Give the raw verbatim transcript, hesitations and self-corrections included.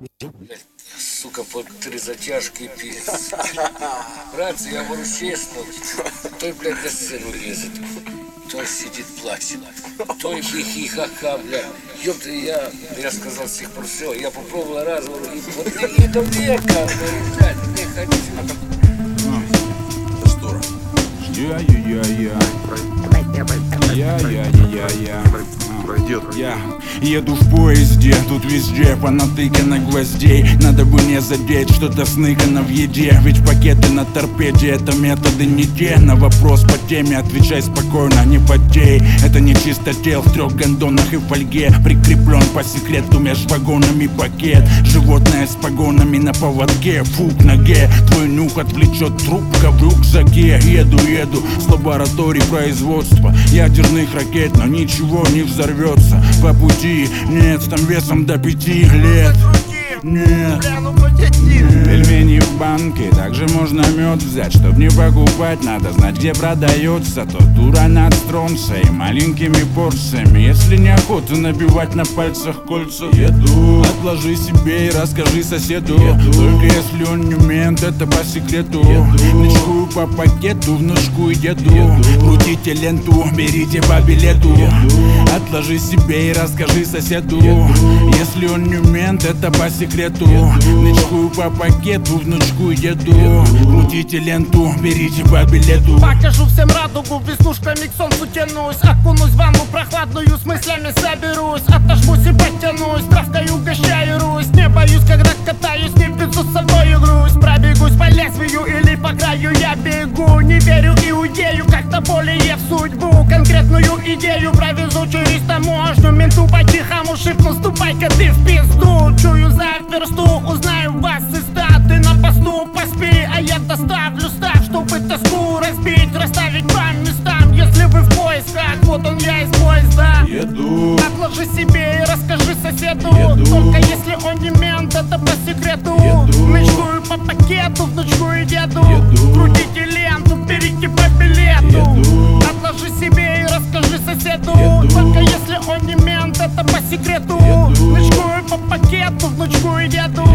Блядь, сука, под три затяжки пиздец. Братцы, я говорю честно, той, блядь, на сцену лезет, той сидит плачет, той хихи-ха-ха, блядь. Ёпта, я, я сказал с тех пор все, я попробовал раз, говорю, и вот и до века, блядь, не хочу. Это здорово. Я-я-я-я. Я-я-я-я-я. Пройдет. Я еду в поезде, тут везде понатыкано гвоздей. Надо бы не задеть, что-то сныкано в еде. Ведь пакеты на торпеде — это методы не те. На вопрос по теме отвечай спокойно, не потей. Это не чистотел в трех гондонах и в фольге. Прикреплен по секрету меж вагонами пакет. Животное с погонами на поводке, фу к ноге. Твой нюх отвлечет трубка в рюкзаке. Еду, еду с лабораторий производства ядерных ракет, но ничего не взорвется по пути. Нет, там весом до пяти лет. Нет. Пельмени в банке, также можно мед взять. Чтоб не покупать, надо знать, где продается. Тот уран от стронца и маленькими порциями. Если не охота набивать на пальцах кольца, еду. Отложи себе и расскажи соседу. Еду. Только если он не умеет, это по секрету. Еду. Ночкую по пакету, внучку и деду. Еду. Крутите ленту, берите по билету. Еду. Отложи себе и расскажи соседу. Еду. Если он не умеет, это по секрету. Ночкую по пакету, внучку и деду. Крутите ленту, берите по билету. Покажу всем радугу, веснушками к солнцу тянусь. Окунусь в ванну прохладную, с мыслями соберусь. Отожмусь и подтянусь, травкой угощаю Русь. Не боюсь, когда катаюсь, не везу с собой грусть. Пробегусь по лезвию или по краю я бегу. Не верю иудею, как-то более в судьбу. Конкретную идею провезу через таможню. Менту по-тихому шепну, ступай-ка ты в пизду. Чую за версту, узнаю вас из даты на посту. Поспи, а я доставлю став, чтобы тоску разбить, расставить по местам. Если вы в поисках, вот он я из поезда. Еду. Отложи себе и расскажи соседу. Еду. Только если он не мент, это по секрету. Еду. Ночкую по пакету, внучку и деду. Еду. Крутите ленту, берите по билету. Еду. Отложи себе и расскажи соседу. Еду. Только если он не мент, это по секрету. Еду. Ночкую по пакету, внучку и деду.